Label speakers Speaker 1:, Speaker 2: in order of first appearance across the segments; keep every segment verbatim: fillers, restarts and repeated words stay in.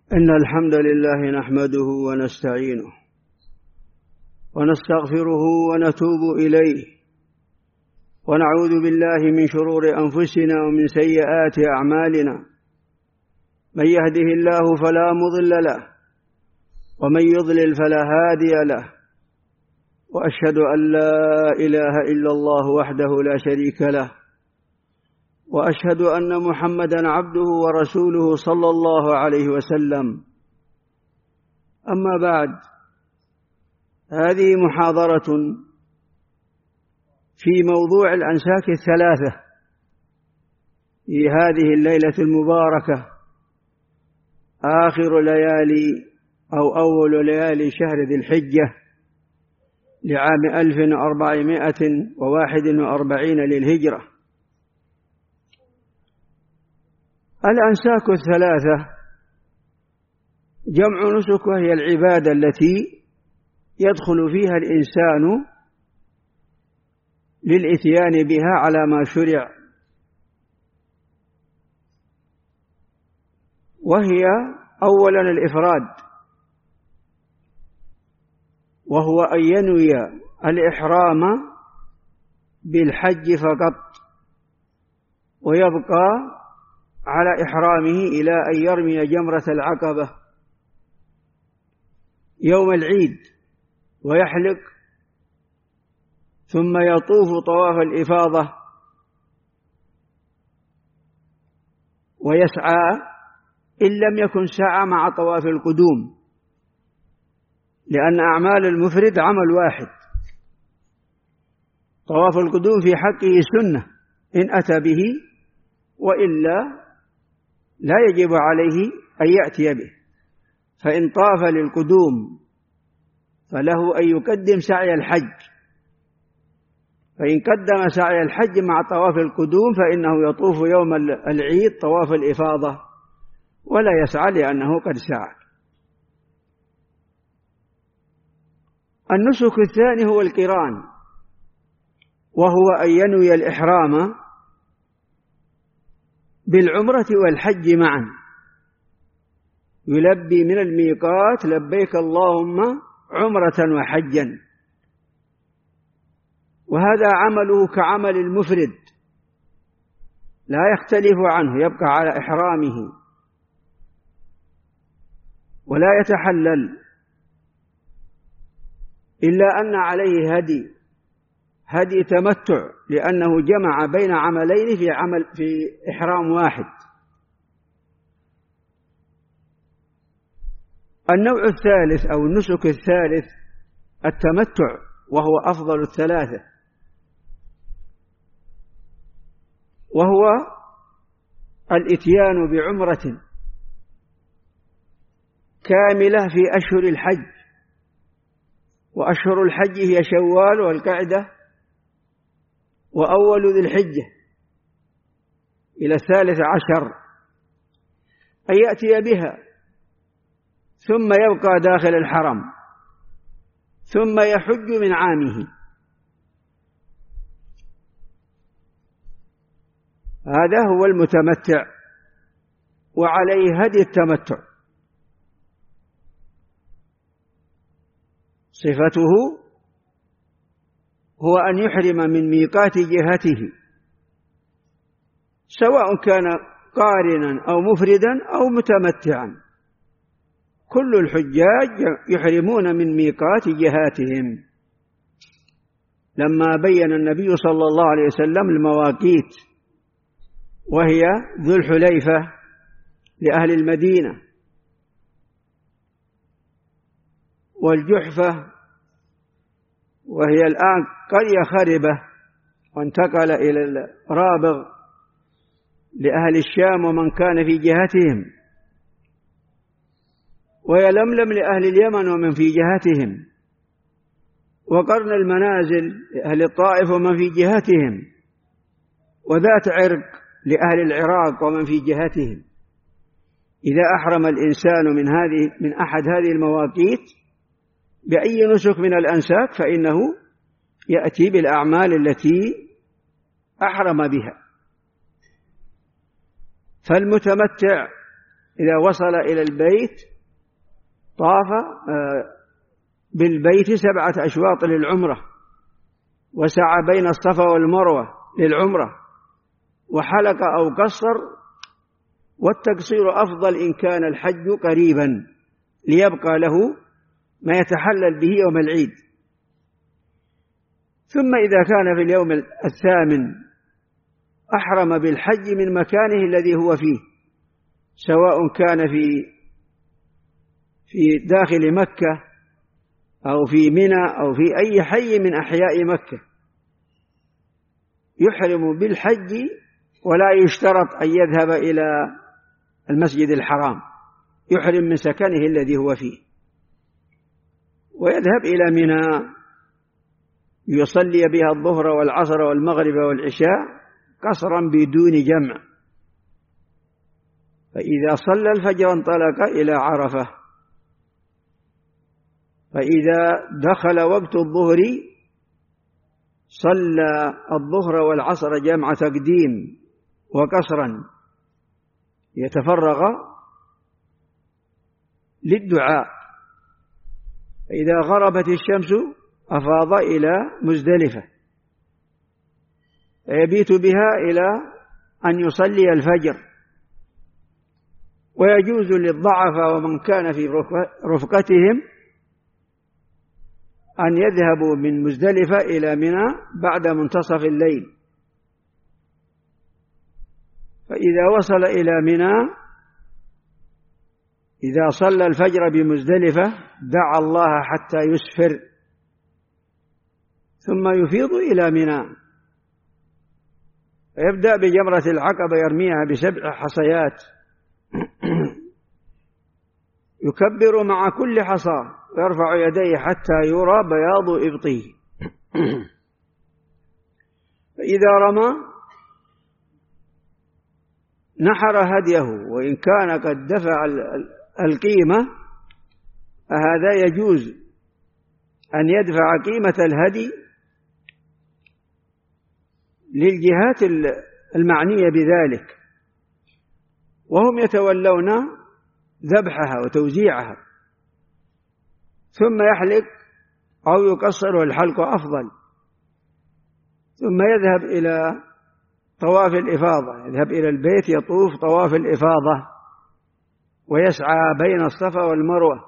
Speaker 1: إن الحمد لله نحمده ونستعينه ونستغفره ونتوب إليه ونعوذ بالله من شرور أنفسنا ومن سيئات أعمالنا. من يهده الله فلا مضل له ومن يضلل فلا هادي له، وأشهد أن لا إله إلا الله وحده لا شريك له، وأشهد أن محمدًا عبده ورسوله صلى الله عليه وسلم. أما بعد، هذه محاضرة في موضوع الأنساك الثلاثة في هذه الليلة المباركة، آخر ليالي أو أول ليالي شهر ذي الحجة لعام ألف وأربعمائة وواحد وأربعين للهجرة. الأنساك الثلاثة جمع نسك، وهي العبادة التي يدخل فيها الإنسان للإتيان بها على ما شرع، وهي أولا الإفراد، وهو أن ينوي الإحرام بالحج فقط، ويبقى على إحرامه إلى أن يرمي جمرة العقبة يوم العيد ويحلق، ثم يطوف طواف الإفاضة ويسعى إن لم يكن سعى مع طواف القدوم، لأن أعمال المفرد عمل واحد. طواف القدوم في حقه سنة إن أتى به، وإلا لا يجب عليه أن يأتي به. فإن طاف للقدوم فله أن يقدم سعي الحج، فإن قدم سعي الحج مع طواف القدوم فإنه يطوف يوم العيد طواف الإفاضة ولا يسعى لأنه قد سعى. النسك الثاني هو القران، وهو أن ينوي الإحرام بالعمرة والحج معا، يلبي من الميقات لبيك اللهم عمرة وحجا، وهذا عمله كعمل المفرد لا يختلف عنه، يبقى على إحرامه ولا يتحلل، إلا أن عليه هدي هدي تمتع، لأنه جمع بين عملين في عمل في إحرام واحد. النوع الثالث أو النسك الثالث التمتع، وهو أفضل الثلاثة، وهو الإتيان بعمرة كاملة في أشهر الحج، وأشهر الحج هي شوال والقعدة وأول ذي الحجة إلى الثالث عشر، أن يأتي بها ثم يبقى داخل الحرم ثم يحج من عامه. هذا هو المتمتع، وعليه هدي التمتع. صفته هو أن يحرم من ميقات جهته، سواء كان قارنا أو مفردا أو متمتعا، كل الحجاج يحرمون من ميقات جهاتهم. لما بين النبي صلى الله عليه وسلم المواقيت، وهي ذو الحليفة لأهل المدينة، والجحفة وهي الآن قرية خربة، وانتقل إلى الرابغ لأهل الشام ومن كان في جهتهم، ويلملم لأهل اليمن ومن في جهتهم، وقرن المنازل لأهل الطائف ومن في جهتهم، وذات عرق لأهل العراق ومن في جهتهم. إذا أحرم الإنسان من هذه من أحد هذه المواقيت بأي نسك من الأنساك فإنه يأتي بالأعمال التي أحرم بها. فالمتمتع إذا وصل إلى البيت طاف بالبيت سبعة أشواط للعمرة، وسعى بين الصفا والمروة للعمرة، وحلق أو قصر، والتقصير أفضل إن كان الحج قريبا ليبقى له ما يتحلل به يوم العيد. ثم إذا كان في اليوم الثامن أحرم بالحج من مكانه الذي هو فيه، سواء كان في في داخل مكة أو في منى أو في أي حي من أحياء مكة، يحرم بالحج ولا يشترط أن يذهب إلى المسجد الحرام، يحرم من سكنه الذي هو فيه ويذهب إلى منى يصلي بها الظهر والعصر والمغرب والعشاء قصرا بدون جمع. فإذا صلى الفجر انطلق إلى عرفة، فإذا دخل وقت الظهر صلى الظهر والعصر جمع تقديم وقصرا، يتفرغ للدعاء. فإذا غربت الشمس أفاض إلى مزدلفة فيبيت بها إلى أن يصلي الفجر. ويجوز للضعف ومن كان في رفقتهم أن يذهبوا من مزدلفة إلى منى بعد منتصف الليل. فإذا وصل إلى منى إذا صلى الفجر بمزدلفة دعا الله حتى يسفر، ثم يفيض إلى منى، فيبدأ بجمرة العقبة يرميها بسبع حصيات، يكبر مع كل حصى ويرفع يديه حتى يرى بياض إبطيه. فإذا رمى نحر هديه، وإن كان قد دفع القيمة فهذا يجوز أن يدفع قيمة الهدي للجهات المعنية بذلك، وهم يتولون ذبحها وتوزيعها، ثم يحلق أو يقصر، والحلق أفضل، ثم يذهب إلى طواف الإفاضة، يذهب إلى البيت يطوف طواف الإفاضة ويسعى بين الصفا والمروة.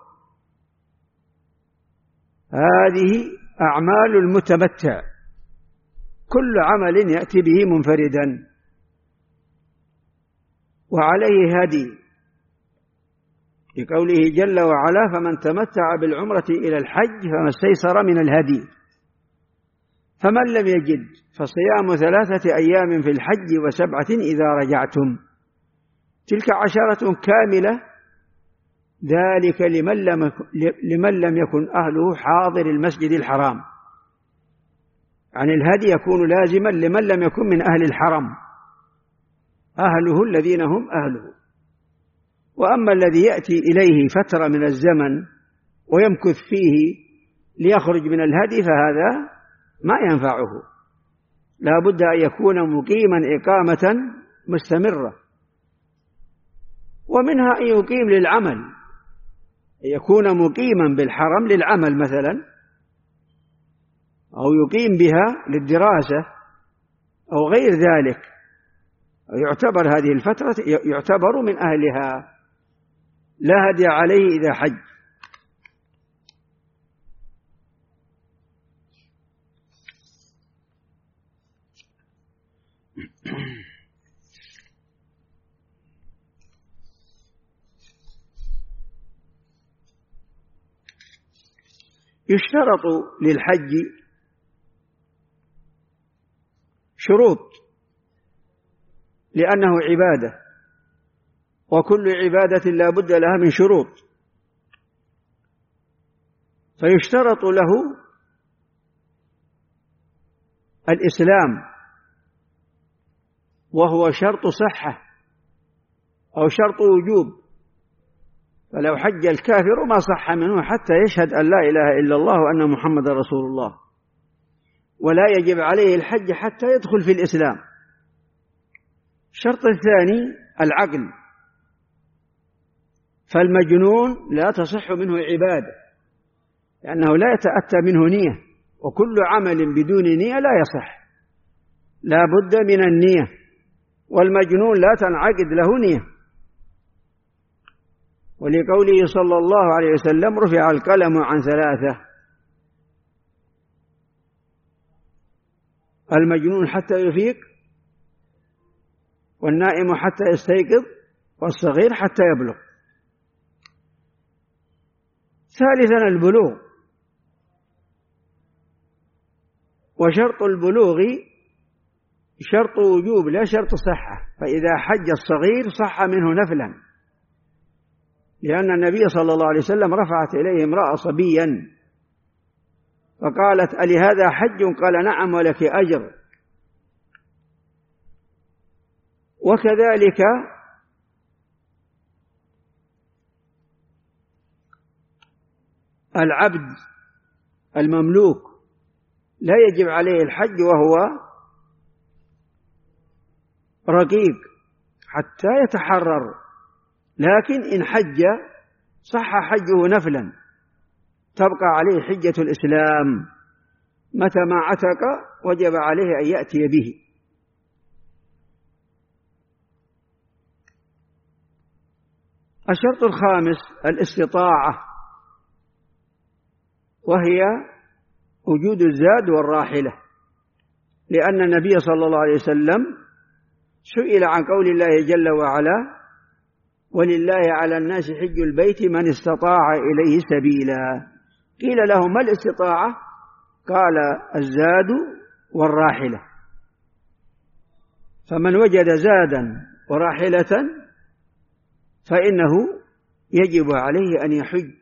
Speaker 1: هذه أعمال المتمتع، كل عمل يأتي به منفردا وعليه هدي، لقوله جل وعلا: فمن تمتع بالعمرة إلى الحج فما استيسر من الهدي، فمن لم يجد فصيام ثلاثة أيام في الحج وسبعة إذا رجعتم، تلك عشرة كاملة، ذلك لمن لم, لمن لم يكن أهله حاضر المسجد الحرام. يعني الهدي يكون لازما لمن لم يكن من أهل الحرم، أهله الذين هم أهله. وأما الذي يأتي إليه فترة من الزمن ويمكث فيه ليخرج من الهدي فهذا ما ينفعه، لا بد أن يكون مقيما إقامة مستمرة. ومنها أن يقيم للعمل، يكون مقيما بالحرم للعمل مثلا، أو يقيم بها للدراسة أو غير ذلك، يعتبر هذه الفترة يعتبر من أهلها، لا هدي عليه إذا حج. يشترط للحج شروط، لأنه عبادة، وكل عبادة لا بد لها من شروط، فيشترط له الإسلام، وهو شرط صحة أو شرط وجوب، فلو حج الكافر ما صح منه حتى يشهد أن لا إله إلا الله وأن محمد رسول الله، ولا يجب عليه الحج حتى يدخل في الإسلام. الشرط الثاني العقل، فالمجنون لا تصح منه عبادة، لأنه لا يتأتى منه نية، وكل عمل بدون نية لا يصح، لا بد من النية، والمجنون لا تنعقد له نية. ولقوله صلى الله عليه وسلم: رفع القلم عن ثلاثة: المجنون حتى يفيق، والنائم حتى يستيقظ، والصغير حتى يبلغ. ثالثا البلوغ، وشرط البلوغ شرط وجوب لا شرط صحة، فإذا حج الصغير صح منه نفلا، لأن النبي صلى الله عليه وسلم رفعت إليه امرأة صبيا فقالت: ألي هذا حج؟ قال: نعم ولك أجر. وكذلك العبد المملوك لا يجب عليه الحج وهو رقيق حتى يتحرر، لكن إن حج صح حجه نفلا، تبقى عليه حجة الإسلام، متى ما عتق وجب عليه أن يأتي به. الشرط الخامس الاستطاعة، وهي وجود الزاد والراحلة، لأن النبي صلى الله عليه وسلم سئل عن قول الله جل وعلا: ولله على الناس حج البيت من استطاع إليه سبيلا. قيل له: ما الاستطاعة؟ قال: الزاد والراحلة. فمن وجد زادا وراحلة فإنه يجب عليه أن يحج.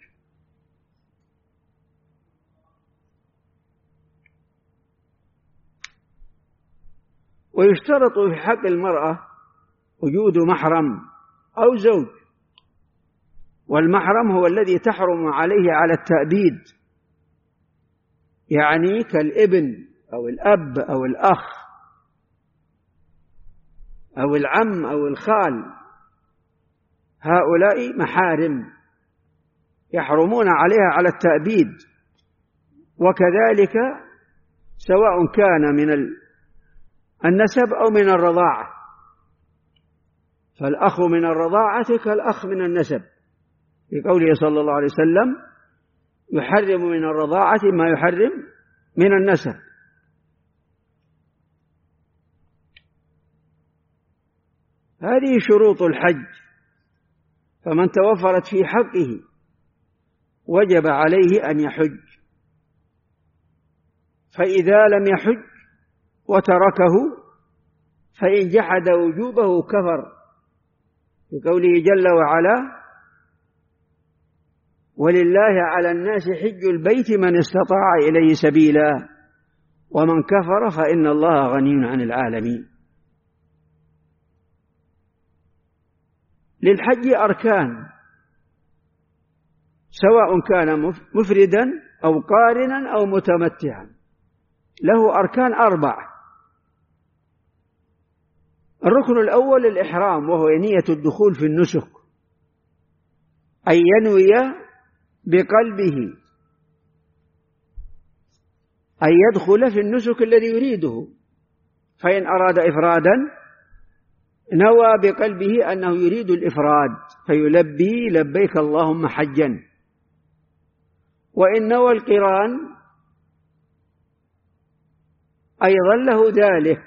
Speaker 1: ويشترط في حق المرأة وجود محرم أو زوج، والمحرم هو الذي تحرم عليه على التأبيد، يعني كالابن أو الأب أو الأخ أو العم أو الخال، هؤلاء محارم يحرمون عليها على التأبيد. وكذلك سواء كان من النسب أو من الرضاعة، فالأخ من الرضاعة كالأخ من النسب، بقوله صلى الله عليه وسلم: يحرم من الرضاعة ما يحرم من النسب. هذه شروط الحج، فمن توفرت في حقه وجب عليه أن يحج، فإذا لم يحج وتركه فإن جحد وجوبه كفر، بقوله جل وعلا: ولله على الناس حج البيت من استطاع إليه سبيلا ومن كفر فإن الله غني عن العالمين. للحج أركان، سواء كان مفردا أو قارنا أو متمتعا، له أركان أربعة. الركن الأول الإحرام، وهو نية الدخول في النسك، أن ينوي بقلبه أن يدخل في النسك الذي يريده، فإن أراد إفرادا نوى بقلبه أنه يريد الإفراد فيلبي: لبيك اللهم حجا. وإن نوى القران أيضا له ذلك،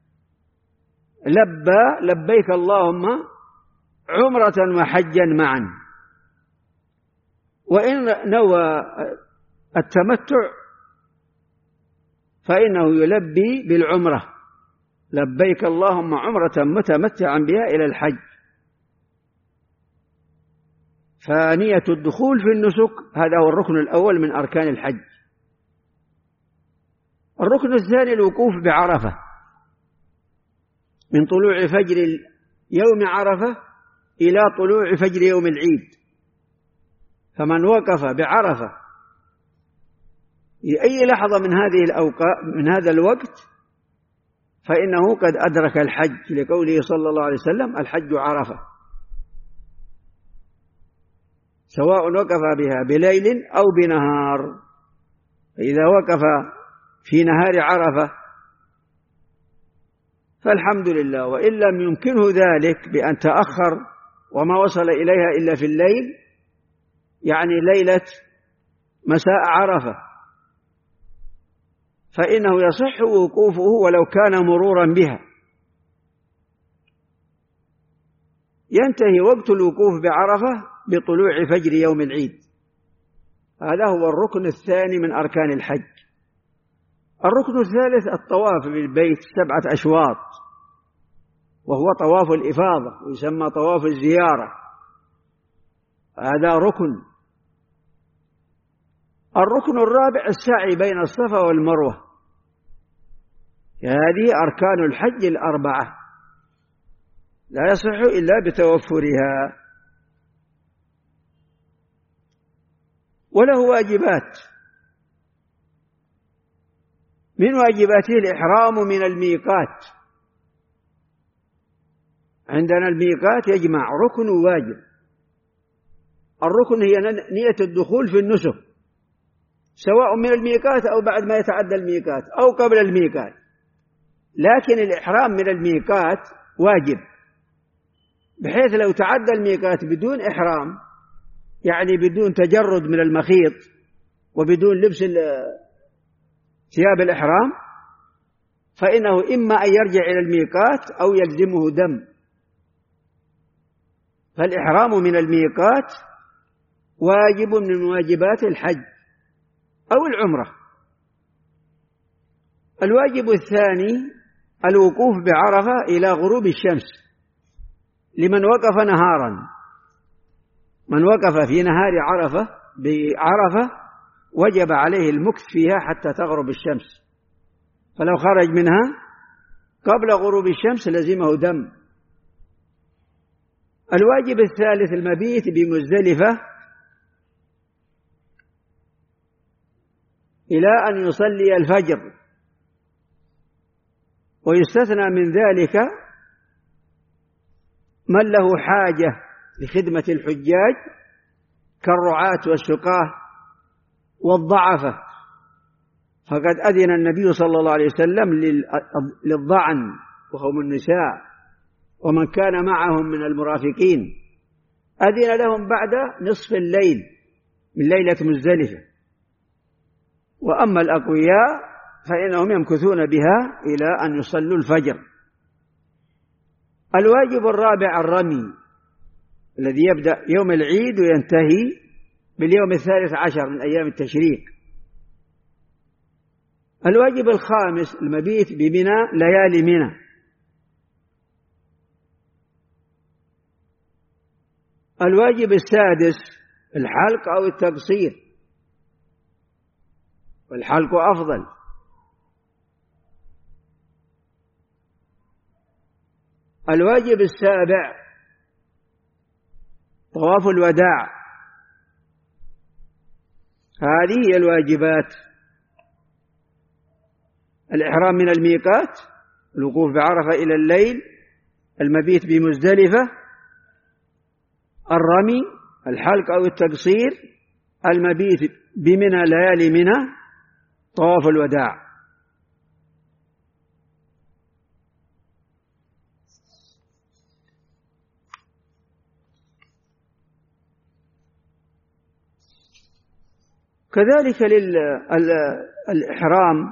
Speaker 1: لبى: لبيك اللهم عمرة وحجا معا. وإن نوى التمتع فإنه يلبي بالعمرة: لبيك اللهم عمرة متمتعا بها إلى الحج. فنية الدخول في النسك هذا هو الركن الأول من أركان الحج. الركن الثاني الوقوف بعرفة، من طلوع فجر يوم عرفة إلى طلوع فجر يوم العيد، فمن وقف بعرفة في أي لحظة من هذه الأوقات من هذا الوقت فإنه قد أدرك الحج، لقوله صلى الله عليه وسلم: الحج عرفة. سواء وقف بها بليل أو بنهار. فإذا وقف في نهار عرفة فالحمد لله، وإن لم يمكنه ذلك بأن تأخر وما وصل إليها إلا في الليل، يعني ليلة مساء عرفة، فإنه يصح وقوفه ولو كان مرورا بها. ينتهي وقت الوقوف بعرفة بطلوع فجر يوم العيد. هذا هو الركن الثاني من أركان الحج. الركن الثالث الطواف بالبيت سبعة أشواط، وهو طواف الإفاضة ويسمى طواف الزيارة. هذا ركن. الركن الرابع السعي بين الصفا والمروة. هذه أركان الحج الأربعة، لا يصح إلا بتوفرها. وله واجبات، من واجباته الإحرام من الميقات. عندنا الميقات يجمع ركن وواجب. الركن هي نية الدخول في النسك، سواء من الميقات أو بعد ما يتعدى الميقات أو قبل الميقات، لكن الإحرام من الميقات واجب، بحيث لو تعدى الميقات بدون إحرام، يعني بدون تجرد من المخيط وبدون لبس ثياب الإحرام، فإنه إما أن يرجع إلى الميقات أو يلزمه دم. فالإحرام من الميقات واجب من واجبات الحج أو العمرة. الواجب الثاني الوقوف بعرفة إلى غروب الشمس لمن وقف نهارا. من وقف في نهار عرفة بعرفة وجب عليه المكث فيها حتى تغرب الشمس، فلو خرج منها قبل غروب الشمس لزمه دم. الواجب الثالث المبيت بمزدلفة إلى أن يصلي الفجر، ويستثنى من ذلك من له حاجة لخدمة الحجاج كالرعاة والسقاة والضعفة، فقد أذن النبي صلى الله عليه وسلم للضعن وهم النساء ومن كان معهم من المرافقين، أذن لهم بعد نصف الليل من ليلة مزدلفة. وأما الأقوياء فإنهم يمكثون بها إلى أن يصلوا الفجر. الواجب الرابع الرمي الذي يبدأ يوم العيد وينتهي باليوم الثالث عشر من أيام التشريق. الواجب الخامس المبيت بمنى ليالي منى. الواجب السادس الحلق أو التقصير، والحلق أفضل. الواجب السابع طواف الوداع. هذه هي الواجبات: الإحرام من الميقات، الوقوف بعرفة إلى الليل، المبيت بمزدلفة، الرمي، الحلق أو التقصير، المبيت بمنى ليالي منى، طواف الوداع. كذلك للإحرام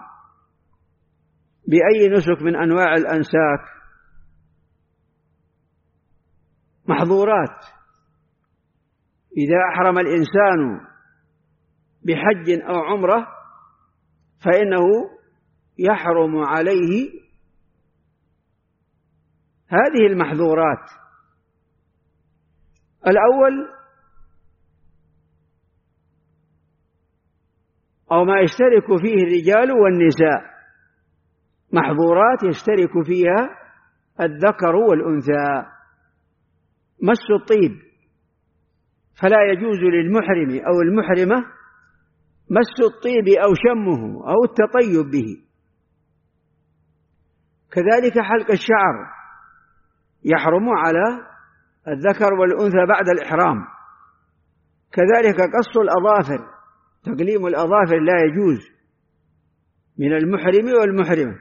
Speaker 1: بأي نسك من أنواع الأنساك محظورات. إذا أحرم الإنسان بحج أو عمرة فإنه يحرم عليه هذه المحظورات. الأول أو ما يشترك فيه الرجال والنساء، محظورات يشترك فيها الذكر والأنثى. مس الطيب، فلا يجوز للمحرم أو المحرمة مس الطيب أو شمه أو التطيب به. كذلك حلق الشعر يحرم على الذكر والأنثى بعد الإحرام، كذلك قص الأظافر، تقليم الأظافر لا يجوز من المحرم والمحرمة.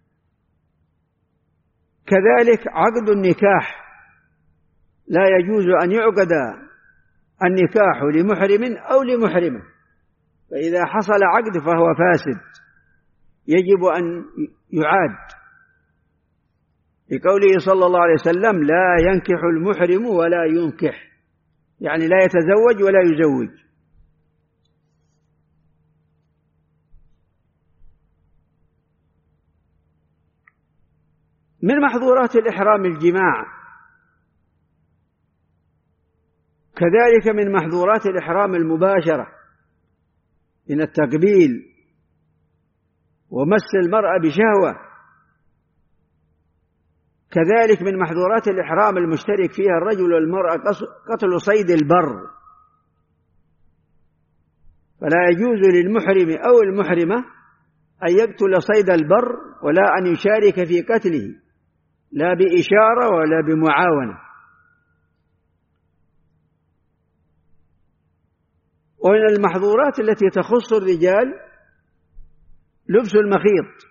Speaker 1: كذلك عقد النكاح لا يجوز أن يعقد النكاح لمحرم أو لمحرمة، فإذا حصل عقد فهو فاسد يجب أن يعاد، لقوله صلى الله عليه وسلم: لا ينكح المحرم ولا ينكح، يعني لا يتزوج ولا يزوج. من محظورات الإحرام الجماع، كذلك من محظورات الإحرام المباشرة من التقبيل ومس المرأة بشهوة. كذلك من محظورات الإحرام المشترك فيها الرجل والمرأة قتل صيد البر، فلا يجوز للمحرم أو المحرمة أن يقتل صيد البر ولا أن يشارك في قتله، لا بإشارة ولا بمعاونة. ومن المحظورات التي تخص الرجال لبس المخيط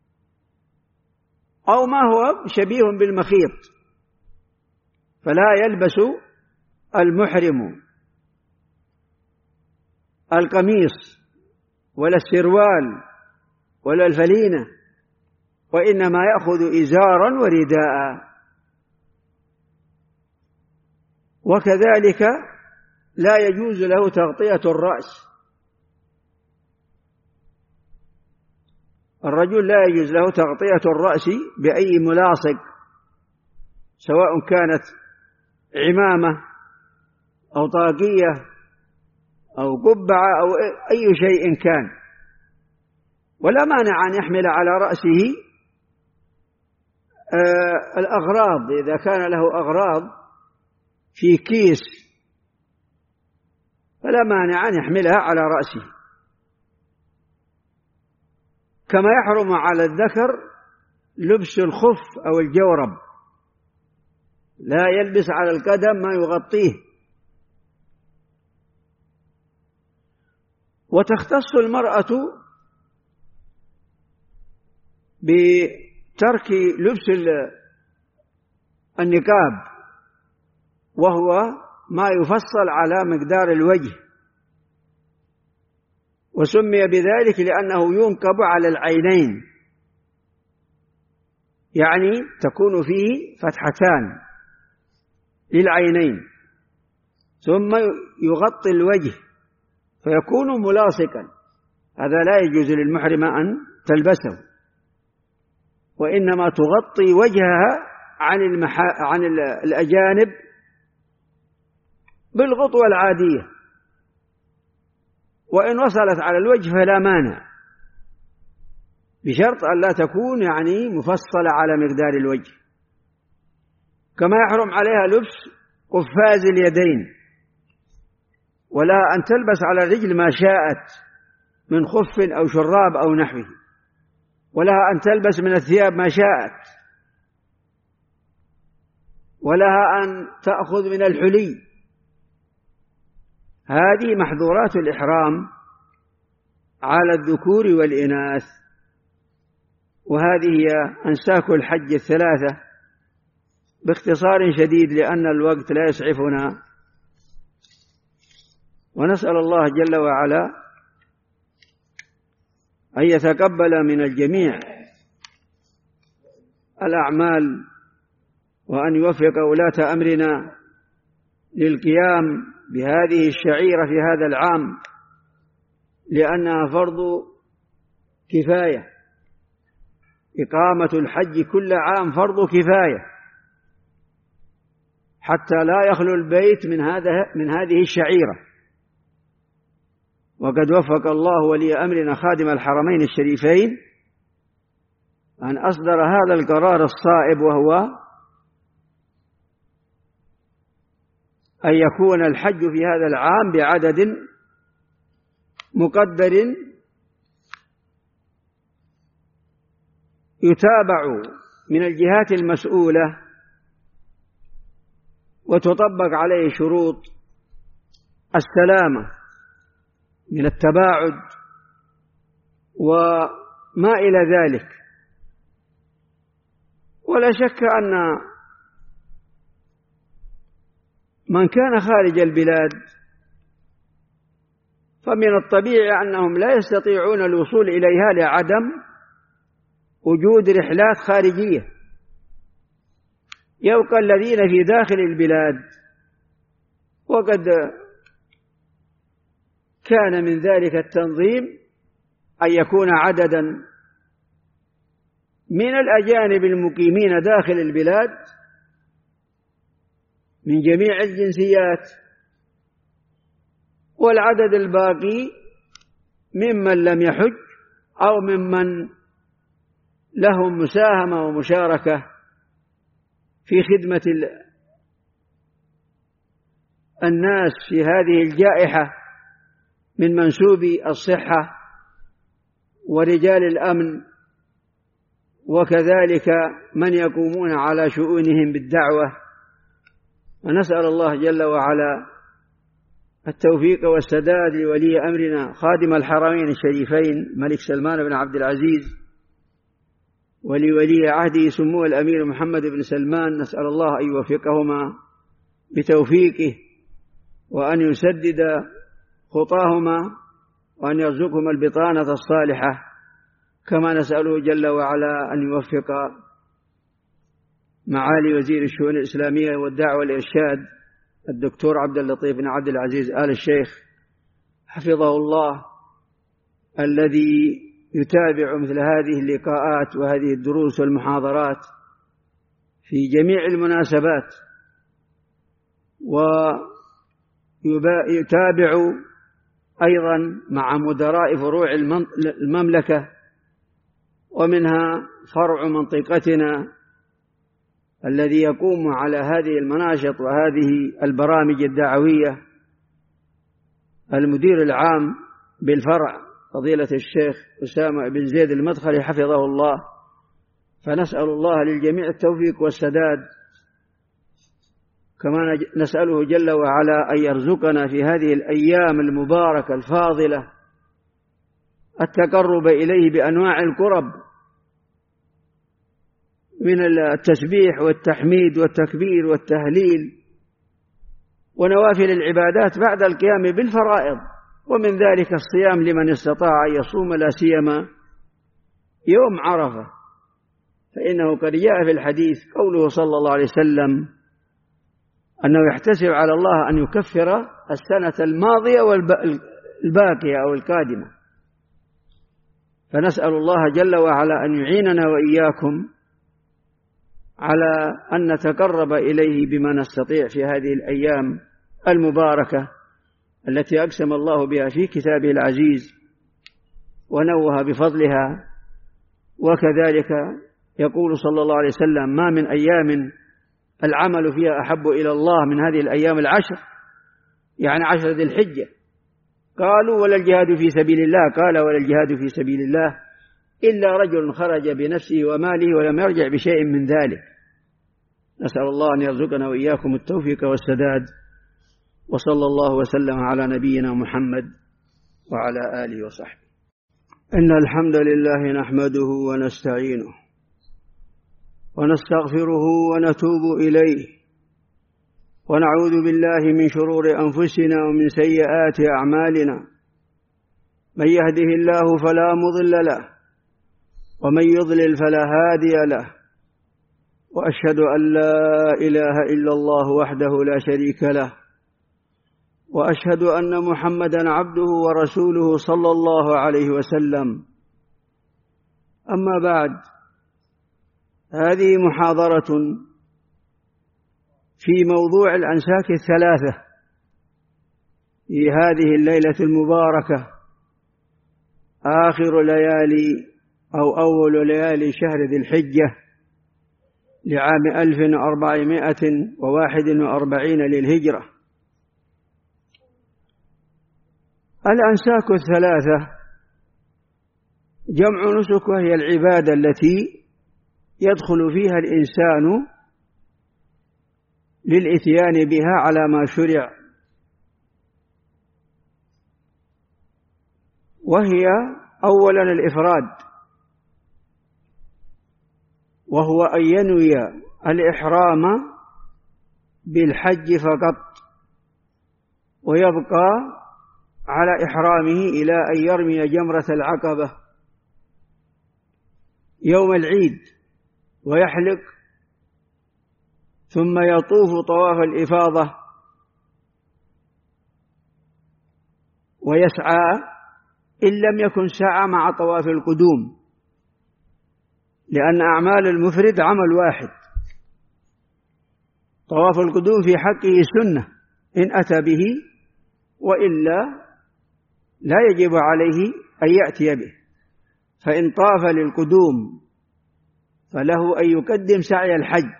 Speaker 1: أو ما هو شبيه بالمخيط، فلا يلبس المحرم القميص ولا السروال ولا الفلينة، وإنما يأخذ إزارا ورداء. وكذلك لا يجوز له تغطية الرأس، الرجل لا يجوز له تغطية الرأس بأي ملاصق، سواء كانت عمامة أو طاقية أو قبعة أو أي شيء كان، ولا مانع أن يحمل على رأسه آه الأغراض، إذا كان له أغراض في كيس فلا مانع أن يحملها على رأسه. كما يحرم على الذكر لبس الخف أو الجورب، لا يلبس على القدم ما يغطيه. وتختص المرأة بترك لبس النقاب، وهو ما يفصل على مقدار الوجه، وسمي بذلك لأنه ينقب على العينين، يعني تكون فيه فتحتان للعينين، ثم يغطي الوجه فيكون ملاصقا. هذا لا يجوز للمحرمة أن تلبسه، وإنما تغطي وجهها عن, المحا... عن الأجانب بالغطوة العادية، وإن وصلت على الوجه فلا مانع، بشرط أن لا تكون يعني مفصلة على مقدار الوجه. كما يحرم عليها لبس قفاز اليدين، ولا أن تلبس على الرجل ما شاءت من خف أو شراب أو نحوه، ولها أن تلبس من الثياب ما شاءت، ولها أن تأخذ من الحلي. هذه محظورات الإحرام على الذكور والإناث. وهذه هي أنساك الحج الثلاثة باختصار شديد لأن الوقت لا يسعفنا، ونسأل الله جل وعلا أن يتقبل من الجميع الأعمال، وأن يوفق ولاة أمرنا للقيام بهذه الشعيرة في هذا العام، لأنها فرض كفاية. إقامة الحج كل عام فرض كفاية، حتى لا يخلو البيت من هذا من هذه الشعيرة. وقد وفق الله ولي أمرنا خادم الحرمين الشريفين أن أصدر هذا القرار الصائب، وهو أن يكون الحج في هذا العام بعدد مقدر يتابع من الجهات المسؤولة وتطبق عليه شروط السلامة من التباعد وما إلى ذلك. ولا شك أن من كان خارج البلاد فمن الطبيعي أنهم لا يستطيعون الوصول إليها لعدم وجود رحلات خارجية. يبقى الذين في داخل البلاد، وقد كان من ذلك التنظيم أن يكون عددا من الأجانب المقيمين داخل البلاد من جميع الجنسيات، والعدد الباقي ممن لم يحج أو ممن لهم مساهمة ومشاركة في خدمة الناس في هذه الجائحة من منسوبي الصحة ورجال الأمن، وكذلك من يقومون على شؤونهم بالدعوة. ونسأل الله جل وعلا التوفيق والسداد لولي أمرنا خادم الحرمين الشريفين ملك سلمان بن عبد العزيز، ولولي عهده سمو الأمير محمد بن سلمان، نسأل الله أن يوفقهما بتوفيقه وأن يسدد خطاهما وأن يرزقهما البطانة الصالحة، كما نسأله جل وعلا أن يوفق معالي وزير الشؤون الإسلامية والدعوة والإرشاد الدكتور عبد اللطيف بن عبد العزيز آل الشيخ حفظه الله، الذي يتابع مثل هذه اللقاءات وهذه الدروس والمحاضرات في جميع المناسبات، ويتابع أيضا مع مدراء فروع المملكة، ومنها فرع منطقتنا الذي يقوم على هذه المناشط وهذه البرامج الدعوية، المدير العام بالفرع فضيلة الشيخ أسامة بن زيد المدخلي حفظه الله. فنسأل الله للجميع التوفيق والسداد، كما نسأله جل وعلا أن يرزقنا في هذه الأيام المباركة الفاضلة التقرب إليه بأنواع القرب من التسبيح والتحميد والتكبير والتهليل ونوافل العبادات بعد القيام بالفرائض، ومن ذلك الصيام لمن استطاع أن يصوم، لا سيما يوم عرفة، فإنه قد جاء في الحديث قوله صلى الله عليه وسلم أنه يحتسب على الله أن يكفر السنة الماضية والباقية أو القادمة. فنسأل الله جل وعلا أن يعيننا وإياكم على أن نتقرب إليه بما نستطيع في هذه الأيام المباركة التي أقسم الله بها في كتابه العزيز ونوه بفضلها. وكذلك يقول صلى الله عليه وسلم: ما من أيام العمل فيها أحب إلى الله من هذه الأيام العشر، يعني عشر ذي الحجة. قالوا: ولا الجهاد في سبيل الله؟ قال: ولا الجهاد في سبيل الله إلا رجل خرج بنفسه وماله ولم يرجع بشيء من ذلك. نسأل الله أن يرزقنا وإياكم التوفيق والسداد، وصلى الله وسلم على نبينا محمد وعلى آله وصحبه. إن الحمد لله نحمده ونستعينه ونستغفره ونتوب إليه، ونعوذ بالله من شرور أنفسنا ومن سيئات أعمالنا. من يهده الله فلا مضل له، ومن يضلل فلا هادي له، وأشهد أن لا إله إلا الله وحده لا شريك له، وأشهد أن محمدًا عبده ورسوله صلى الله عليه وسلم. أما بعد، هذه محاضرة في موضوع الأنساك الثلاثة في هذه الليلة المباركة، آخر ليالي أو أول ليالي شهر ذي الحجة لعام ألف وأربعمائة وواحد وأربعين للهجرة. الأنساك الثلاثة جمع نسك، وهي العبادة التي يدخل فيها الإنسان للإتيان بها على ما شرع وهي أولا الإفراد، وهو أن ينوي الإحرام بالحج فقط، ويبقى على إحرامه إلى أن يرمي جمرة العقبة يوم العيد ويحلق، ثم يطوف طواف الإفاضة ويسعى إن لم يكن سعى مع طواف القدوم، لأن أعمال المفرد عمل واحد. طواف القدوم في حقه سنة إن أتى به، وإلا لا يجب عليه أن يأتي به. فإن طاف للقدوم فله أن يقدم سعي الحج،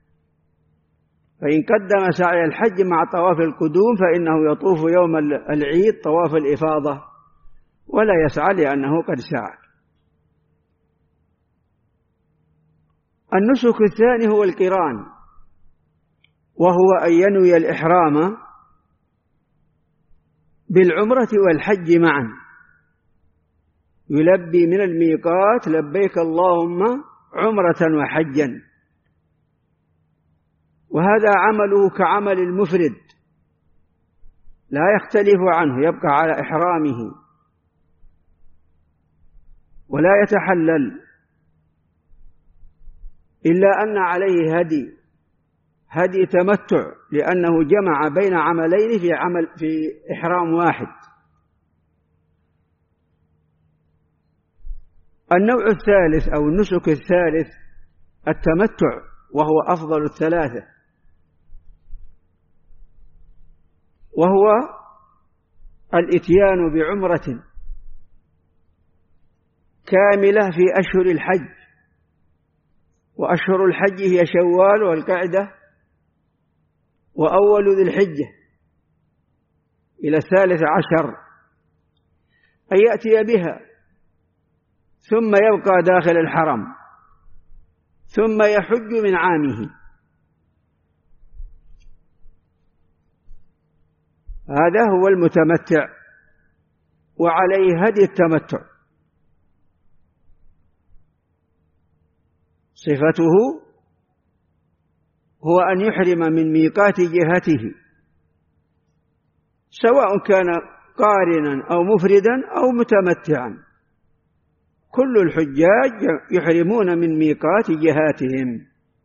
Speaker 1: فإن قدم سعي الحج مع طواف القدوم فإنه يطوف يوم العيد طواف الإفاضة ولا يسعى لأنه قد سعى. النسك الثاني هو القران، وهو أن ينوي الإحرام بالعمرة والحج معا، يلبي من الميقات لبيك اللهم عمرة وحجا، وهذا عمله كعمل المفرد لا يختلف عنه، يبقى على إحرامه ولا يتحلل، إلا أن عليه هدي هدي تمتع، لأنه جمع بين عملين في عمل في إحرام واحد. النوع الثالث أو النسك الثالث التمتع، وهو أفضل الثلاثة، وهو الإتيان بعمرة كاملة في أشهر الحج، وأشهر الحج هي شوال والقعدة وأول ذي الحجة إلى الثالث عشر، أن يأتي بها ثم يبقى داخل الحرم ثم يحج من عامه. هذا هو المتمتع، وعليه هدي التمتع. صفته هو أن يحرم من ميقات جهته، سواء كان قارنا أو مفردا أو متمتعا، كل الحجاج يحرمون من ميقات جهاتهم.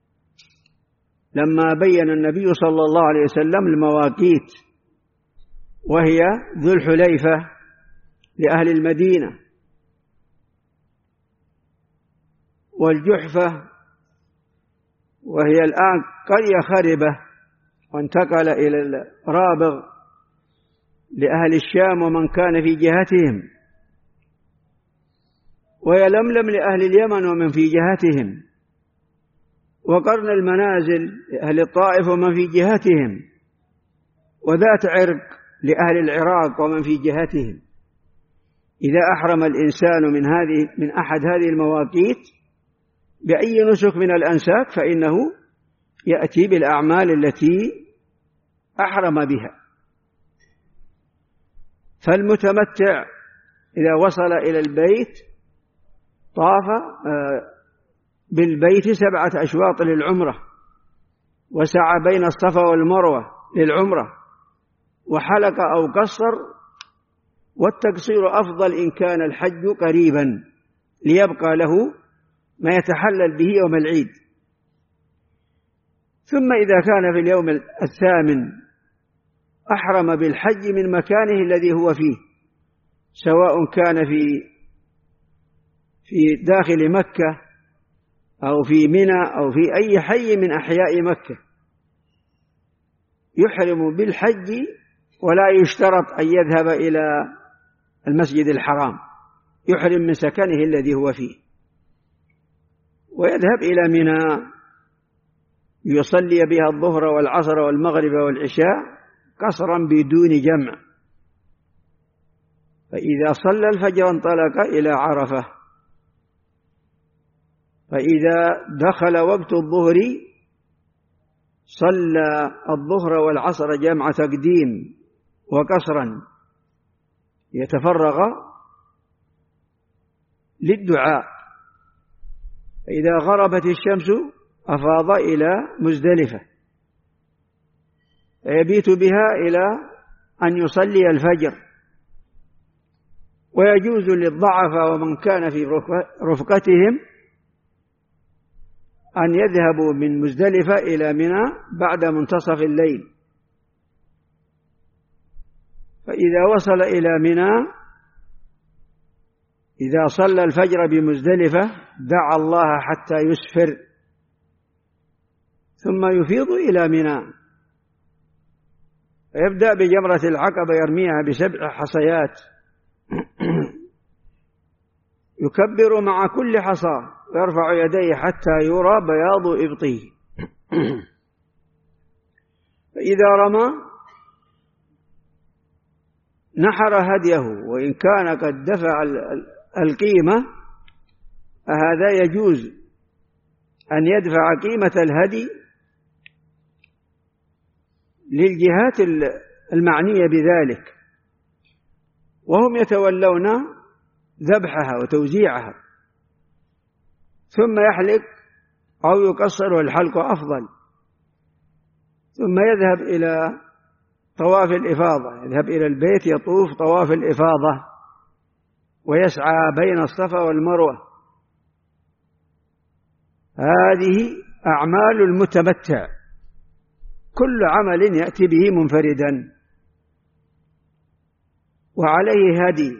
Speaker 1: لما بين النبي صلى الله عليه وسلم المواقيت، وهي ذو الحليفة لأهل المدينة، والجحفة وهي الآن قرية خربة وانتقل إلى الرابغ لأهل الشام ومن كان في جهتهم، ويلملم لأهل اليمن ومن في جهتهم، وقرن المنازل لأهل الطائف ومن في جهتهم، وذات عرق لأهل العراق ومن في جهتهم. إذا أحرم الإنسان من هذه من أحد هذه المواقيت بأي نسك من الأنساك فإنه يأتي بالأعمال التي أحرم بها. فالمتمتع إذا وصل إلى البيت طاف بالبيت سبعة أشواط للعمرة، وسعى بين الصفا والمروة للعمرة، وحلق أو قصر، والتقصير أفضل إن كان الحج قريبا ليبقى له ما يتحلل به يوم العيد. ثم إذا كان في اليوم الثامن أحرم بالحج من مكانه الذي هو فيه، سواء كان في في داخل مكة أو في منى أو في أي حي من أحياء مكة، يحرم بالحج ولا يشترط أن يذهب إلى المسجد الحرام، يحرم من سكنه الذي هو فيه ويذهب إلى منى يصلي بها الظهر والعصر والمغرب والعشاء قصرا بدون جمع، فإذا صلى الفجر انطلق إلى عرفة، فإذا دخل وقت الظهر صلى الظهر والعصر جمع تقديم وقصرا، يتفرغ للدعاء. فإذا غربت الشمس أفاض إلى مزدلفة فيبيت بها إلى أن يصلي الفجر. ويجوز للضعف ومن كان في رفقتهم أن يذهبوا من مزدلفة إلى منى بعد منتصف الليل. فإذا وصل إلى منى إذا صلى الفجر بمزدلفة دعا الله حتى يسفر ثم يفيض إلى منى، فيبدأ بجمرة العقبة يرميها بسبع حصيات، يكبر مع كل حصى ويرفع يديه حتى يرى بياض إبطيه. فإذا رمى نحر هديه، وإن كان قد دفع القيمة فهذا يجوز أن يدفع قيمة الهدي للجهات المعنية بذلك، وهم يتولون ذبحها وتوزيعها، ثم يحلق أو يقصر، والحلق أفضل، ثم يذهب إلى طواف الإفاضة، يذهب إلى البيت يطوف طواف الإفاضة ويسعى بين الصفا والمروة. هذه أعمال المتمتع، كل عمل يأتي به منفردا وعليه هدي،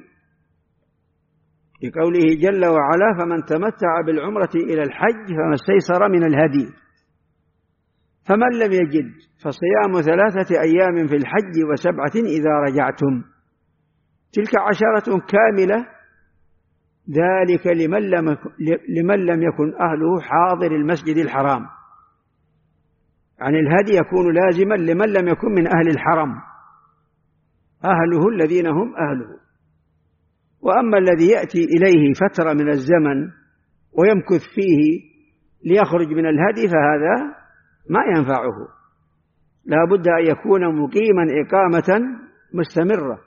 Speaker 1: لقوله جل وعلا: فمن تمتع بالعمرة إلى الحج فما استيسر من الهدي، فمن لم يجد فصيام ثلاثة أيام في الحج وسبعة إذا رجعتم، تلك عشرة كاملة، ذلك لمن لم, لمن لم يكن أهله حاضر المسجد الحرام. يعني الهدي يكون لازما لمن لم يكن من أهل الحرم، أهله الذين هم أهله. وأما الذي يأتي إليه فترة من الزمن ويمكث فيه ليخرج من الهدي فهذا ما ينفعه، لا بد أن يكون مقيما إقامة مستمرة.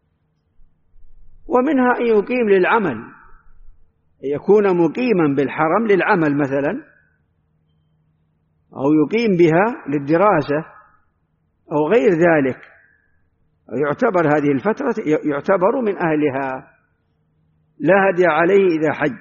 Speaker 1: ومنها أن يقيم للعمل، أن يكون مقيما بالحرم للعمل مثلا، أو يقيم بها للدراسة أو غير ذلك، يعتبر هذه الفترة يعتبر من أهلها، لا هدي عليه إذا حج.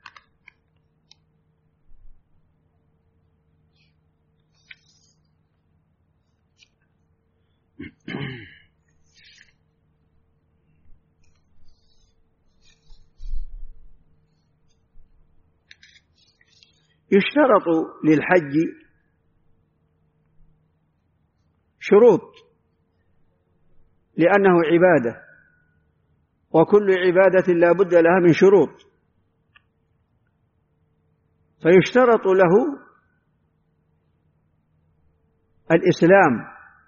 Speaker 1: يشترط للحج شروط، لأنه عبادة، وكل عبادة لا بد لها من شروط، فيشترط له الإسلام،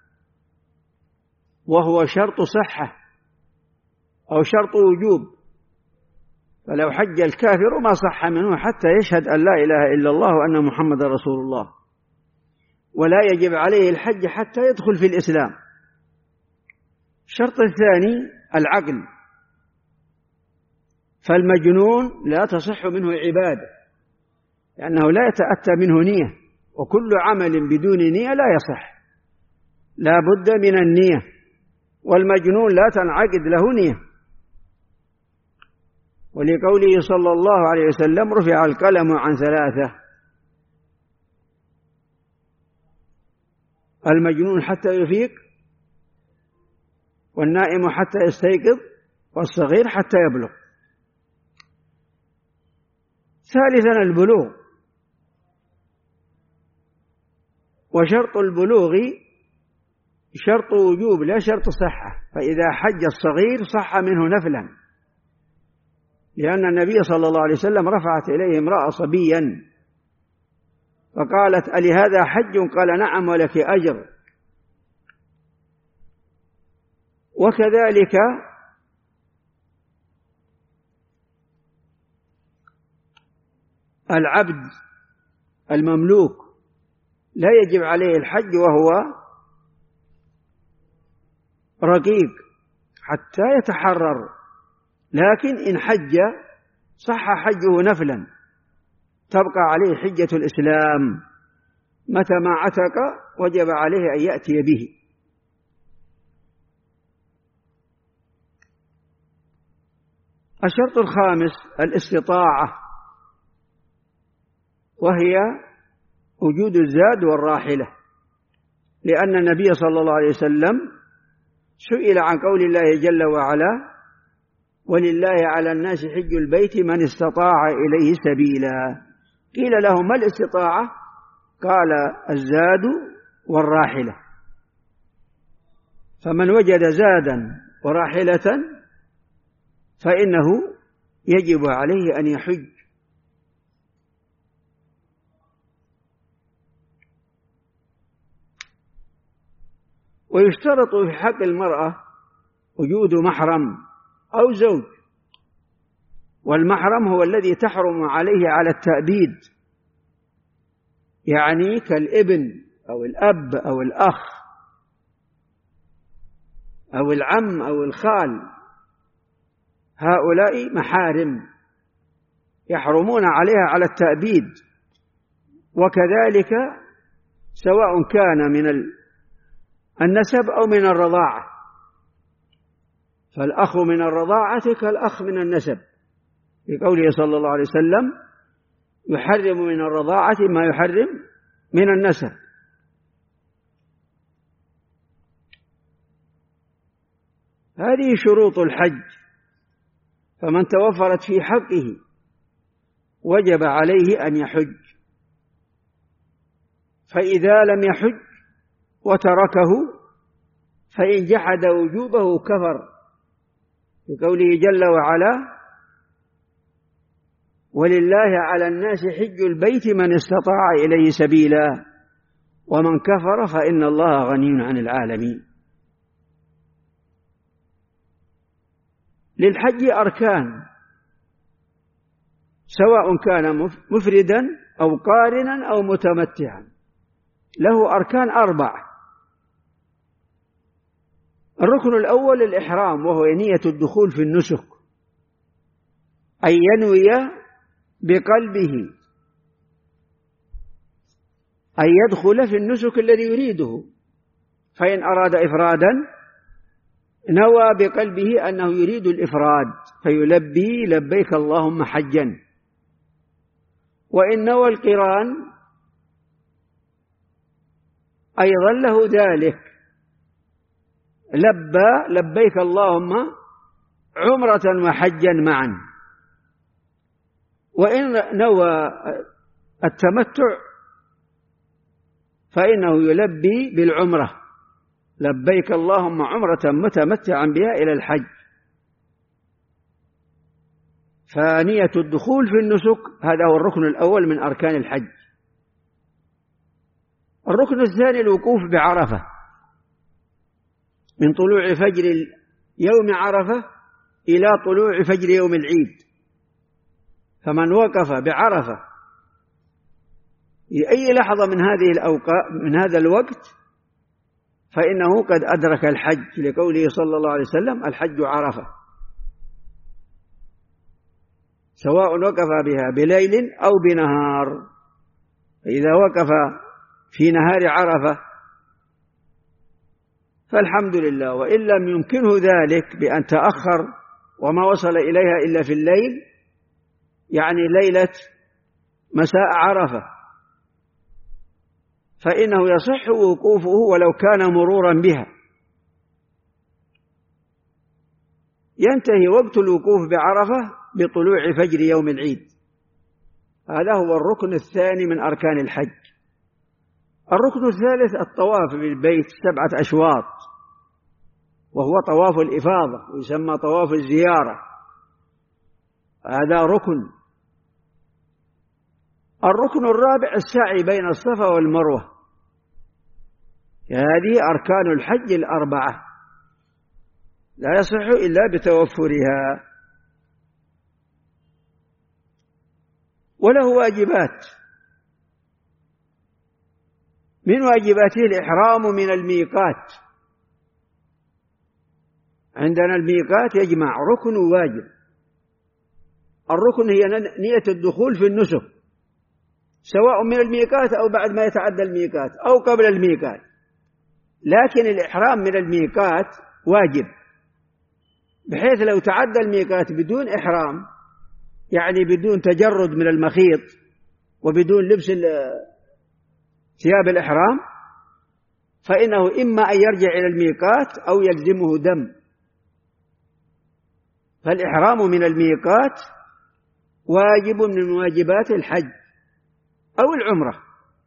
Speaker 1: وهو شرط صحة أو شرط وجوب، فلو حج الكافر ما صح منه حتى يشهد أن لا إله إلا الله وأن محمد رسول الله، ولا يجب عليه الحج حتى يدخل في الإسلام. الشرط الثاني العقل، فالمجنون لا تصح منه عبادة، لأنه لا يتأتى منه نية، وكل عمل بدون نية لا يصح، لا بد من النية، والمجنون لا تنعقد له نية. ولقوله صلى الله عليه وسلم: رفع القلم عن ثلاثة: المجنون حتى يفيق، والنائم حتى يستيقظ، والصغير حتى يبلغ. ثالثا البلوغ، وشرط البلوغ شرط وجوب لا شرط صحة، فإذا حج الصغير صح منه نفلا، لأن النبي صلى الله عليه وسلم رفعت إليه امرأة صبيا فقالت: ألي هذا حج؟ قال: نعم ولك أجر. وكذلك العبد المملوك لا يجب عليه الحج وهو رقيق حتى يتحرر، لكن إن حج صح حجه نفلا، تبقى عليه حجة الإسلام، متى ما عتق وجب عليه أن يأتي به. الشرط الخامس الاستطاعة، وهي وجود الزاد والراحلة، لأن النبي صلى الله عليه وسلم سئل عن قول الله جل وعلا: ولله على الناس حج البيت من استطاع إليه سبيلا. قيل له: ما الاستطاعة؟ قال: الزاد والراحلة. فمن وجد زادا وراحلة فإنه يجب عليه أن يحج. ويشترط في حق المرأة وجود محرم أو زوج، والمحرم هو الذي تحرم عليه على التأبيد، يعني كالابن أو الأب أو الأخ أو العم أو الخال، هؤلاء محارم يحرمون عليها على التأبيد. وكذلك سواء كان من النسب أو من الرضاعة، فالأخ من الرضاعة كالأخ من النسب، بقوله صلى الله عليه وسلم: يحرم من الرضاعة ما يحرم من النسب. هذه شروط الحج، فمن توفرت في حقه وجب عليه أن يحج. فإذا لم يحج وتركه فإن جحد وجوبه كفر، بقوله جل وعلا: ولله على الناس حج البيت من استطاع إليه سبيلا ومن كفر فإن الله غني عن العالمين. للحج أركان، سواء كان مفردا أو قارنا أو متمتعا، له أركان أربعة. الركن الأول الإحرام، وهو نية الدخول في النسك، أن ينوي بقلبه أن يدخل في النسك الذي يريده، فإن أراد إفرادا نوى بقلبه أنه يريد الإفراد فيلبي: لبيك اللهم حجا. وإن نوى القران أيضا له ذلك، لبى: لبيك اللهم عمرة وحجا معا. وإن نوى التمتع فإنه يلبي بالعمرة: لبيك اللهم عمرة متمتعا بها إلى الحج. فنية الدخول في النسك هذا هو الركن الأول من أركان الحج. الركن الثاني الوقوف بعرفة، من طلوع فجر يوم عرفة إلى طلوع فجر يوم العيد. فمن وقف بعرفة في أي لحظة من هذه الأوقات من هذا الوقت فإنه قد أدرك الحج، لقوله صلى الله عليه وسلم: الحج عرفة، سواء وقف بها بليل أو بنهار. فإذا وقف في نهار عرفة فالحمد لله، وإن لم يمكنه ذلك بأن تأخر وما وصل إليها إلا في الليل، يعني ليلة مساء عرفة، فإنه يصح وقوفه ولو كان مرورا بها. ينتهي وقت الوقوف بعرفة بطلوع فجر يوم العيد. هذا هو الركن الثاني من أركان الحج. الركن الثالث الطواف بالبيت سبعة أشواط، وهو طواف الإفاضة، ويسمى طواف الزيارة. هذا ركن. الركن الرابع السعي بين الصفا والمروة. هذه أركان الحج الأربعة، لا يصح إلا بتوفرها. وله واجبات، من واجباته الإحرام من الميقات. عندنا الميقات يجمع ركن وواجب. الركن هي نية الدخول في النسك، سواء من الميقات أو بعد ما يتعدى الميقات أو قبل الميقات، لكن الإحرام من الميقات واجب، بحيث لو تعدى الميقات بدون إحرام، يعني بدون تجرد من المخيط وبدون لبس ثياب الإحرام، فإنه إما أن يرجع إلى الميقات أو يلزمه دم. فالإحرام من الميقات واجب من واجبات الحج أو العمرة.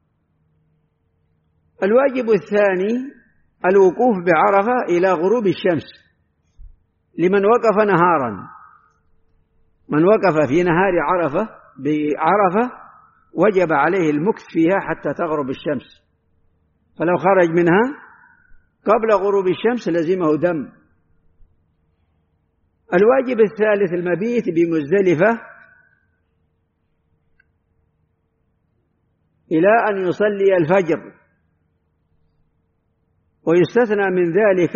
Speaker 1: الواجب الثاني الوقوف بعرفة إلى غروب الشمس لمن وقف نهارا. من وقف في نهار عرفة بعرفة وجب عليه المكث فيها حتى تغرب الشمس، فلو خرج منها قبل غروب الشمس لزمه دم. الواجب الثالث المبيت بمزدلفة إلى أن يصلي الفجر، ويستثنى من ذلك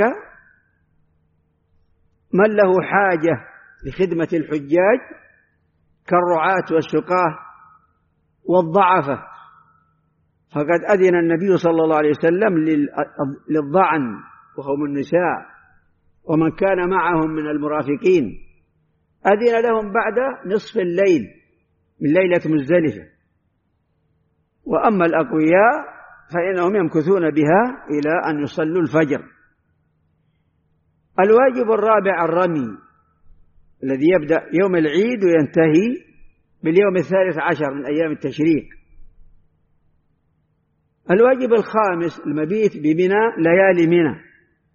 Speaker 1: من له حاجة لخدمة الحجاج كالرعاة والسقاة والضعفة، فقد أذن النبي صلى الله عليه وسلم للضعن وهم النساء ومن كان معهم من المرافقين، أذن لهم بعد نصف الليل من ليلة مزدلفة. وأما الأقوياء فإنهم يمكثون بها إلى أن يصلوا الفجر. الواجب الرابع الرمي الذي يبدأ يوم العيد وينتهي باليوم الثالث عشر من أيام التشريق. الواجب الخامس المبيت بمنى ليالي منى.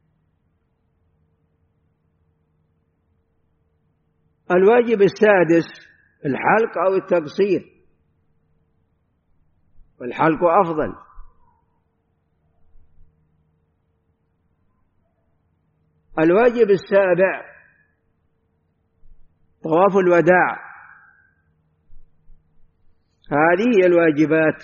Speaker 1: الواجب السادس الحلق أو التقصير، والحلق أفضل. الواجب السابع طواف الوداع. هذه هي الواجبات: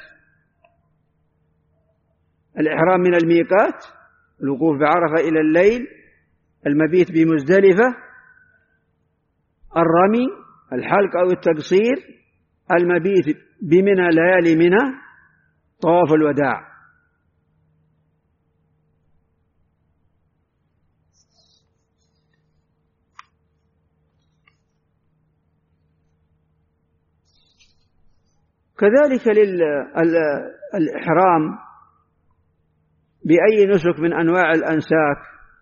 Speaker 1: الإحرام من الميقات، الوقوف بعرفة إلى الليل، المبيت بمزدلفة، الرمي، الحلق أو التقصير، المبيت بمنى ليالي منى، طواف الوداع. كذلك للإحرام بأي نسك من أنواع الأنساك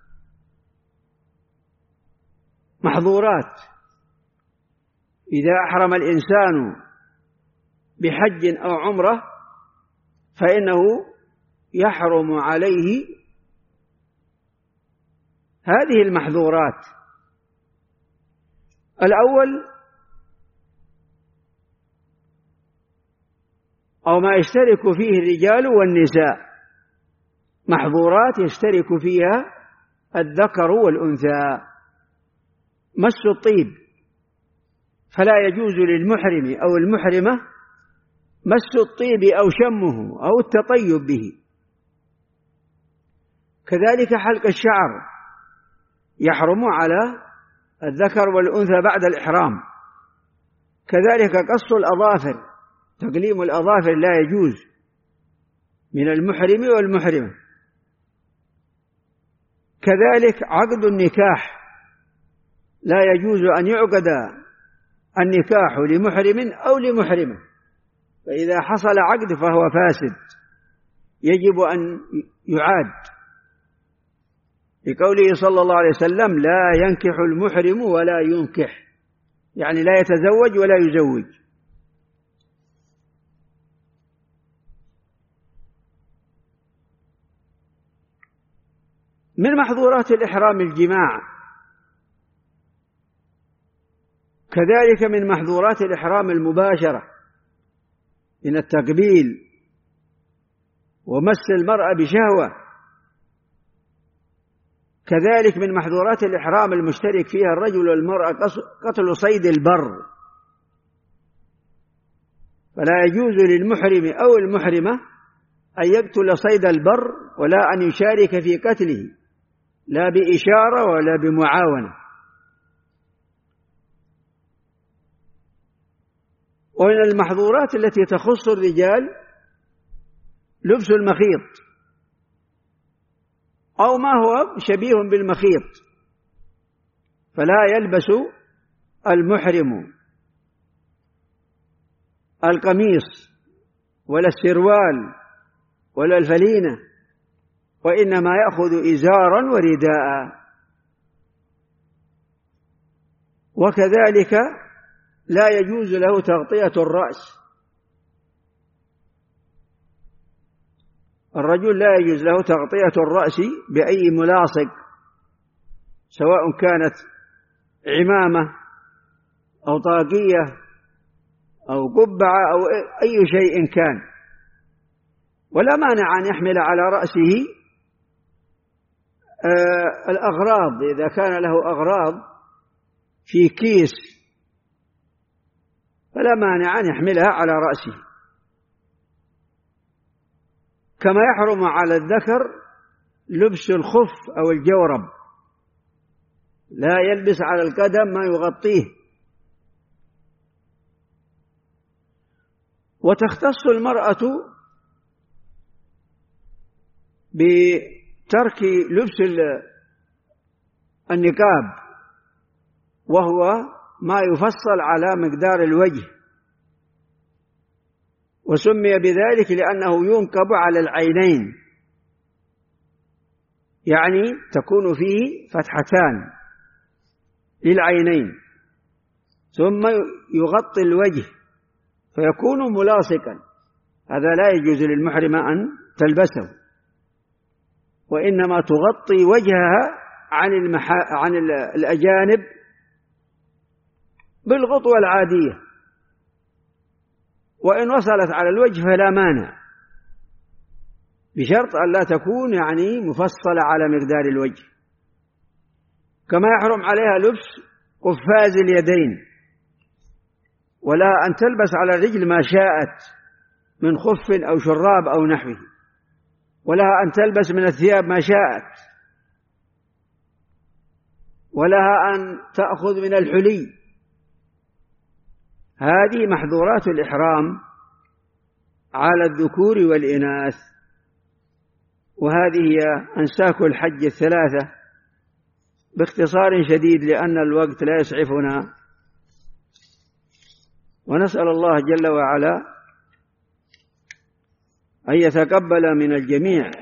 Speaker 1: محظورات. إذا أحرم الإنسان بحج أو عمرة فإنه يحرم عليه هذه المحظورات: الأول أو ما يشترك فيه الرجال والنساء، محظورات يشترك فيها الذكر والأنثى: مس الطيب، فلا يجوز للمحرم أو المحرمة مس الطيب أو شمه أو التطيب به. كذلك حلق الشعر يحرم على الذكر والأنثى بعد الإحرام. كذلك قص الأظافر، تقليم الأظافر لا يجوز من المحرم والمحرمة. كذلك عقد النكاح لا يجوز أن يعقد النكاح لمحرم أو لمحرمة، فإذا حصل عقد فهو فاسد يجب أن يعاد، لقوله صلى الله عليه وسلم: لا ينكح المحرم ولا ينكح، يعني لا يتزوج ولا يزوج. من محظورات الإحرام الجماع. كذلك من محظورات الإحرام المباشرة من التقبيل ومس المرأة بشهوة. كذلك من محظورات الإحرام المشترك فيها الرجل والمرأة قتل صيد البر، فلا يجوز للمحرم أو المحرمة أن يقتل صيد البر ولا أن يشارك في قتله، لا بإشارة ولا بمعاونة. ومن المحظورات التي تخص الرجال لبس المخيط أو ما هو شبيه بالمخيط، فلا يلبس المحرم القميص ولا السروال ولا الفلينة، وإنما يأخذ إزارا ورداء. وكذلك لا يجوز له تغطية الرأس، الرجل لا يجوز له تغطية الرأس بأي ملاصق، سواء كانت عمامة أو طاقية أو قبعة أو أي شيء كان، ولا مانع أن يحمل على رأسه آه الأغراض إذا كان له أغراض في كيس، فلا مانع أن يحملها على رأسه. كما يحرم على الذكر لبس الخف أو الجورب، لا يلبس على القدم ما يغطيه. وتختص المرأة بترك لبس النقاب، وهو ما يفصل على مقدار الوجه، وسمي بذلك لأنه ينقب على العينين، يعني تكون فيه فتحتان للعينين، ثم يغطي الوجه فيكون ملاصقا. هذا لا يجوز للمحرمة أن تلبسه، وإنما تغطي وجهها عن, المحا... عن الأجانب بالغطوة العادية، وإن وصلت على الوجه فلا مانع، بشرط أن لا تكون يعني مفصلة على مقدار الوجه. كما يحرم عليها لبس قفاز اليدين، ولا أن تلبس على الرجل ما شاءت من خف أو شراب أو نحوه، ولها أن تلبس من الثياب ما شاءت، ولها أن تأخذ من الحلي. هذه محظورات الإحرام على الذكور والإناث. وهذه هي أنساك الحج الثلاثة باختصار شديد لأن الوقت لا يسعفنا، ونسأل الله جل وعلا أن يتقبل من الجميع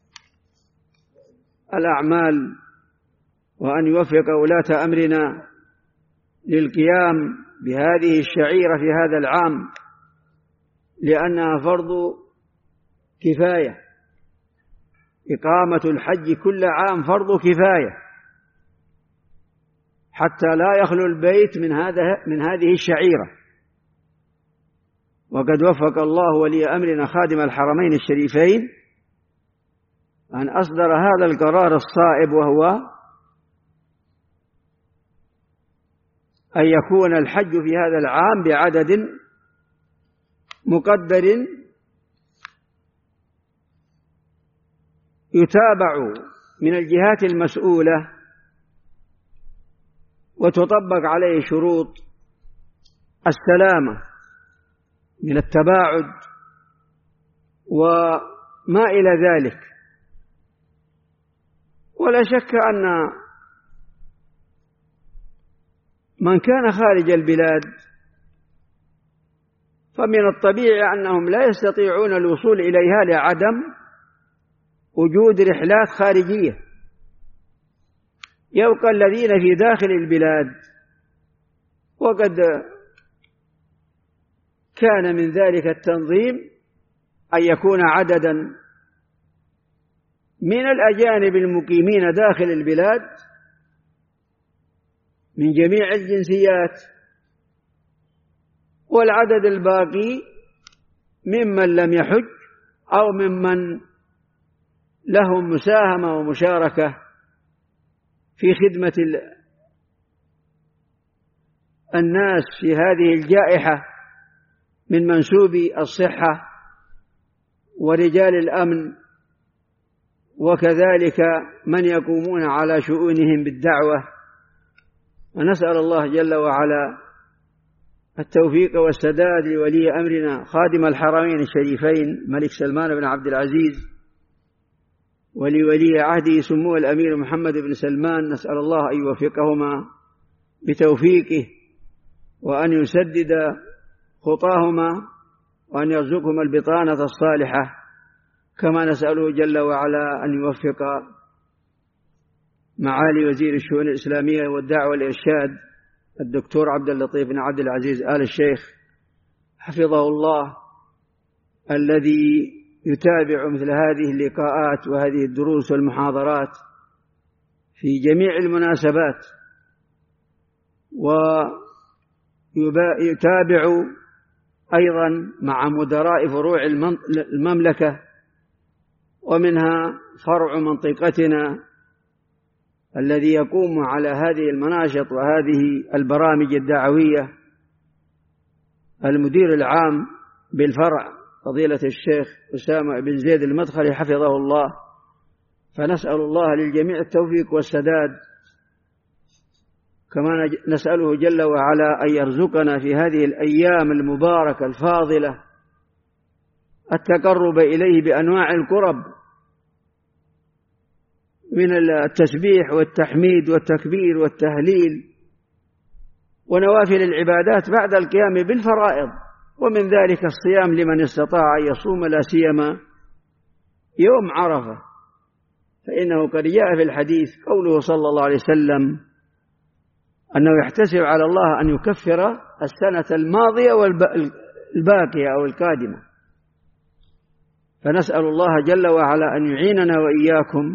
Speaker 1: الأعمال، وأن يوفق ولاة أمرنا للقيام بهذه الشعيرة في هذا العام، لأنها فرض كفاية. إقامة الحج كل عام فرض كفاية، حتى لا يخلو البيت من هذا من هذه الشعيرة. وقد وفق الله ولي أمرنا خادم الحرمين الشريفين أن أصدر هذا القرار الصائب، وهو أن يكون الحج في هذا العام بعدد مقدر يتابع من الجهات المسؤولة، وتطبق عليه شروط السلامة من التباعد وما إلى ذلك. ولا شك أن من كان خارج البلاد فمن الطبيعي أنهم لا يستطيعون الوصول إليها لعدم وجود رحلات خارجية. يبقى الذين في داخل البلاد، وقد كان من ذلك التنظيم أن يكون عددا من الأجانب المقيمين داخل البلاد من جميع الجنسيات، والعدد الباقي ممن لم يحج أو ممن لهم مساهمة ومشاركة في خدمة الناس في هذه الجائحة من منسوبي الصحة ورجال الأمن، وكذلك من يقومون على شؤونهم بالدعوة. ونسأل الله جل وعلا التوفيق والسداد لولي أمرنا خادم الحرمين الشريفين ملك سلمان بن عبد العزيز ولولي عهده سمو الأمير محمد بن سلمان، نسأل الله أن يوفقهما بتوفيقه وأن يسدد خطاهما وأن يرزقهما البطانة الصالحة، كما نسأله جل وعلا أن يوفق معالي وزير الشؤون الإسلامية والدعوة والإرشاد الدكتور عبد اللطيف بن عبد العزيز آل الشيخ حفظه الله، الذي يتابع مثل هذه اللقاءات وهذه الدروس والمحاضرات في جميع المناسبات، ويتابع أيضا مع مدراء فروع المملكة ومنها فرع منطقتنا الذي يقوم على هذه المناشط وهذه البرامج الدعوية، المدير العام بالفرع فضيلة الشيخ أسامة بن زيد المدخلي حفظه الله. فنسأل الله للجميع التوفيق والسداد، كما نسأله جل وعلا أن يرزقنا في هذه الأيام المباركة الفاضلة التقرب إليه بأنواع القرب من التسبيح والتحميد والتكبير والتهليل ونوافل العبادات بعد القيام بالفرائض، ومن ذلك الصيام لمن استطاع أن يصوم، لا سيما يوم عرفة، فإنه قد جاء في الحديث قوله صلى الله عليه وسلم أنه يحتسب على الله أن يكفر السنة الماضية والباقية أو القادمة. فنسأل الله جل وعلا أن يعيننا وإياكم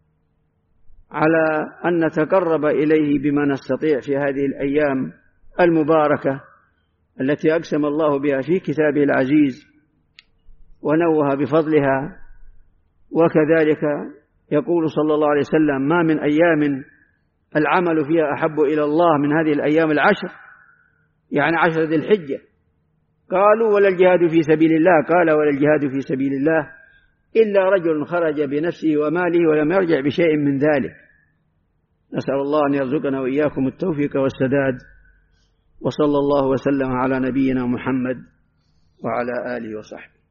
Speaker 1: على أن نتقرب إليه بما نستطيع في هذه الأيام المباركة التي أقسم الله بها في كتابه العزيز ونوه بفضلها. وكذلك يقول صلى الله عليه وسلم: ما من أيام العمل فيها أحب إلى الله من هذه الأيام العشر، يعني عشر ذي الحجة. قالوا: ولا الجهاد في سبيل الله؟ قال: ولا الجهاد في سبيل الله إلا رجل خرج بنفسه وماله ولم يرجع بشيء من ذلك. نسأل الله أن يرزقنا وإياكم التوفيق والسداد، وصلى الله وسلم على نبينا محمد وعلى آله وصحبه.